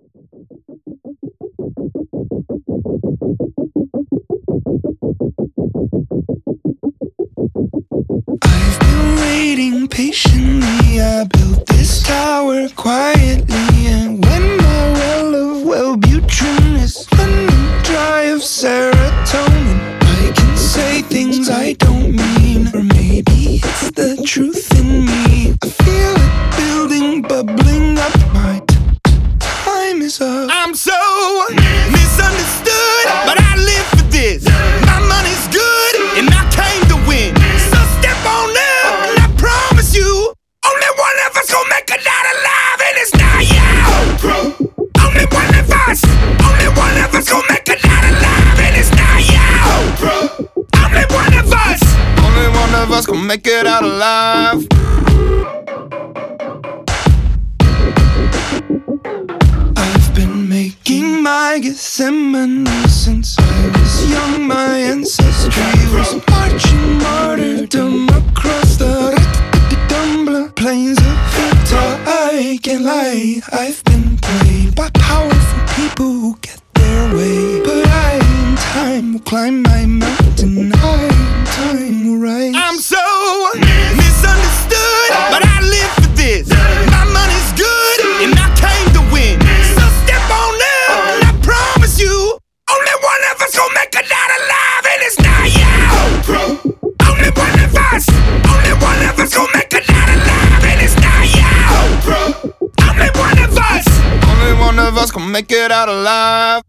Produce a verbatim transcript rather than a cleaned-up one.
I've been waiting patiently. I built this tower quietly, and when my well of Wellbutrin is running dry of serotonin, I can say things I don't mean, or maybe it's the truth in me. I feel it building, bubbling up. My time is up. I'm so misunderstood, but I live for this. My money's good, and I came to win. So step on up, and I promise you, only one of us gon' make it out alive, and it's not you. Only one of us, only one of us gon' make it out alive, and it's not you. Only one of us, only one of us gon' make it out alive. I've been making my Gethsemane since I was young. My ancestry was marching martyrdom across the Dumbler plains of Utah. I can't lie, I've been played by powerful people who get their way. But I, in time, will climb my mountain. I, in time, will rise. I'm so misunderstood, but I live for this. My money's good, and I came to win. So step on up, and I promise you, only one of us gon' make it out alive, and it's not you. Only one of us, only one of us gon' make it out alive, and it's not you. Only one of us, only one of us gon' make it out alive.